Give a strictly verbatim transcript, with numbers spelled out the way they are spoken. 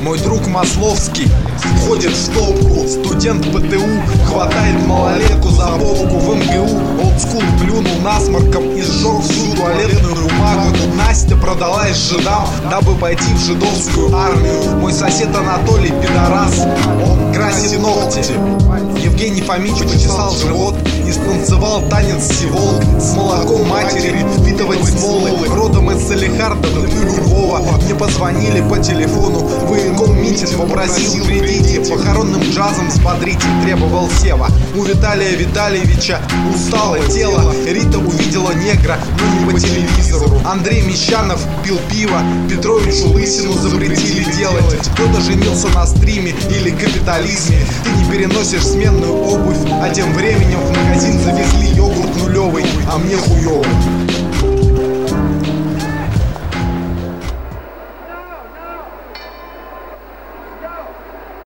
Мой друг Масловский входит в топку. Студент ПТУ хватает малолетку за попку. В МГУ олдскул плюнул насморком и сжег всю туалетную бумагу. Настя продалась жидам, дабы пойти в жидовскую армию. Мой сосед Анатолий пидорас, он красит ногти. Евгений Фомич почесал живот и станцевал танец сивол. С молоком матери впитывать смолы. Родом из Салихарда, Львова. Мне позвонили по телефону, военком митинг попросил: придите, похоронным джазом взбодрите, требовал Сева. У Виталия Витальевича устало тело. Рита увидела негра, но не по телевизору. Андрей Мещанов пил пиво, Петровичу лысину запретили делать. Кто-то женился на стриме или капитализме. Ты не переносишь сменную обувь, а тем временем в магазин завезли йогурт нулевый, а мне хуёво.